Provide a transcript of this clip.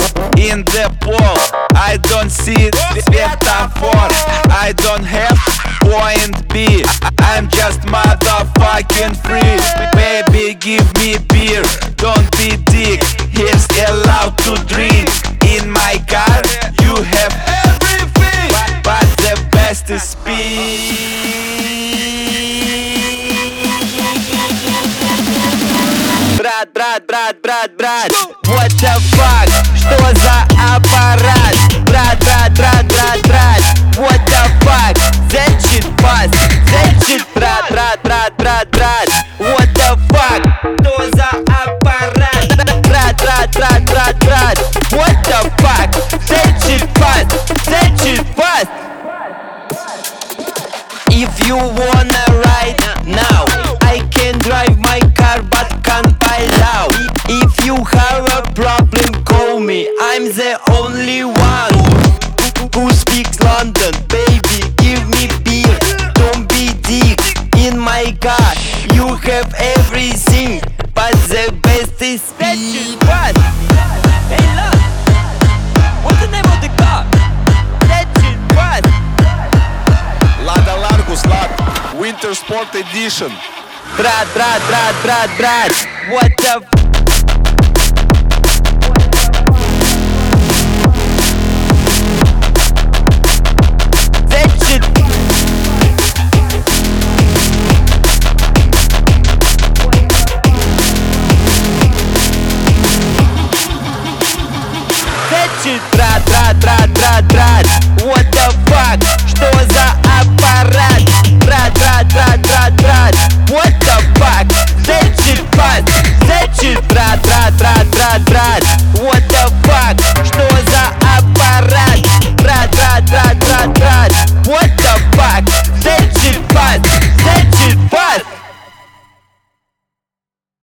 in the pole. I don't see svetophore. I don't have point B. I'm just motherfucking free. Baby, give me beer, don't be dick. He's allowed to drink. In my car you have everything, but the best is speed. Брат, what the fuck? Что за аппарат? Брат, what the fuck? That shit fast, that shit брат, what the fuck? Что за аппарат? Брат, what the fuck? That shit fast. If you wanna ride now, I can drive my car but can't buy loud. If you have a problem, call me. I'm the only one who speaks London. Baby, give me beer, don't be dick. In my car you have everything, but the best is speed. What? Hey love, what's the name of the car? That shit what? Lada Largus Lab Winter Sport Edition. Брат, what the